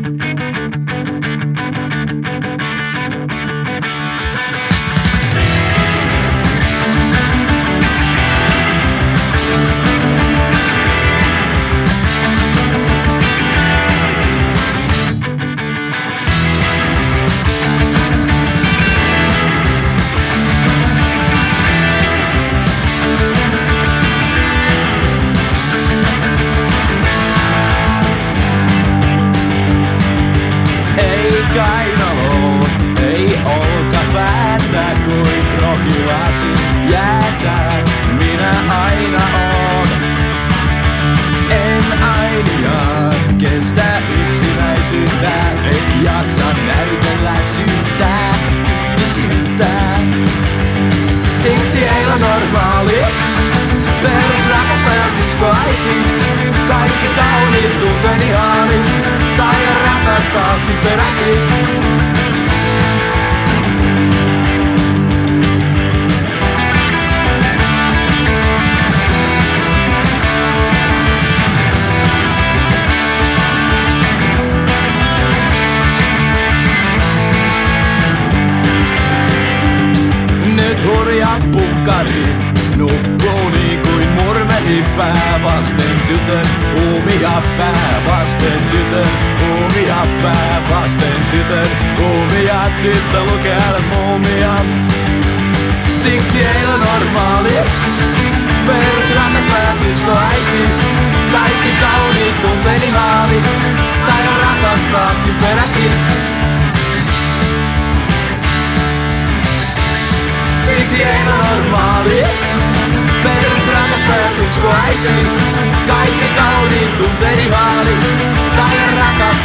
Kainaloon ei olkapäätä kuin krokilasi jäätä. Minä aina oon. En ainia kestä yksinäisyyttä. En jaksa näytellä syyttä, yhdisyyttä. Miksi ei ole normaali? Perusrakastaja sisko äiti. Kaikki kauniit tunteeni haali. Taida rakastaakin peräkin. Nyt hurja punkari nukkuu niin kuin murmeli pää vasten tytön uumia, pää vasten tytön uumia, pää vasten tytön uumia. Tyttö lukee muumia. Siksi ei ole normaali. Perusrakastaja sisko äiti. Kaikki kauniit tunteeni haali. Taida rakastaakin peräkin. Siksi ei ole normaali. Perusrakastaja sisko äiti. Kaikki kauniit tunteeni haali. Taida rakastaa.